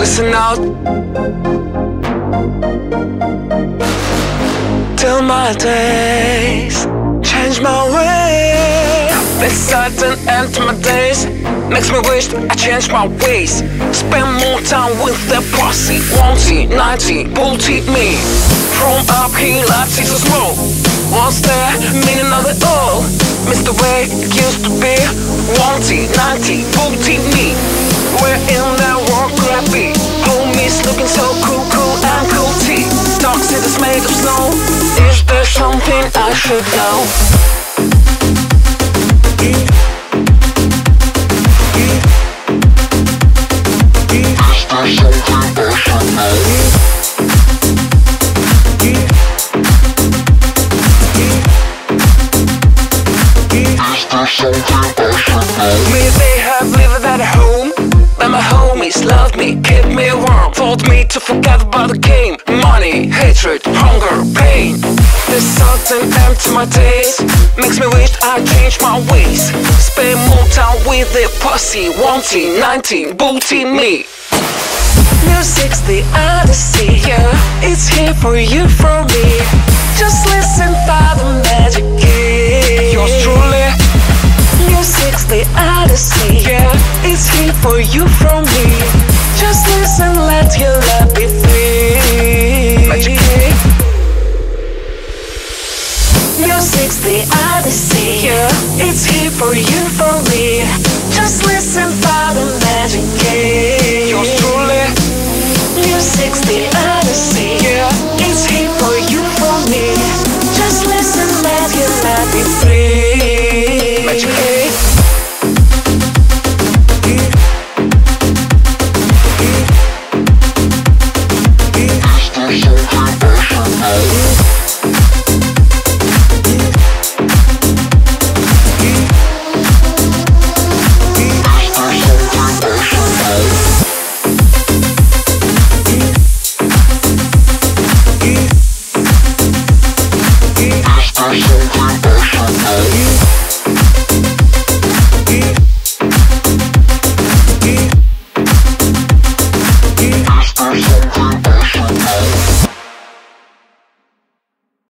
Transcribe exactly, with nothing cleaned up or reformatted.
listen out. Till my days change my way. This sudden end to my days makes me wish I changed my ways. Spend more time with the posse. Wanty, ninety, booty me. From up here, life seems so small. What's the meaning of it all? Miss the way it used to be. Wanty, ninety, booty me. Where in that world could I be? Homies looking so cool, cool and cool tea. Dark cities made of snow. Is there something I should know? Me, they have lived at home, but my homies loved me, kept me warm, told me to forget about the game. Money, hatred, hunger, pain. This sudden end to my days makes me wish I changed my ways. Spend more time with the posse. Wanting, nineteen, booty me. Music's the odyssey, yeah. It's here for you, for me. Just listen for the magic key. Yours truly. Music's the odyssey, yeah. It's here for you, for me. Just listen, let your love be free. Magic key. Music's the odyssey, yeah. It's here for you, for me. Just listen for the magic key. Yours truly. Music's the odyssey, yeah. It's here for you, for me. Just listen, let your life be free. Magic key. Is there something I should know?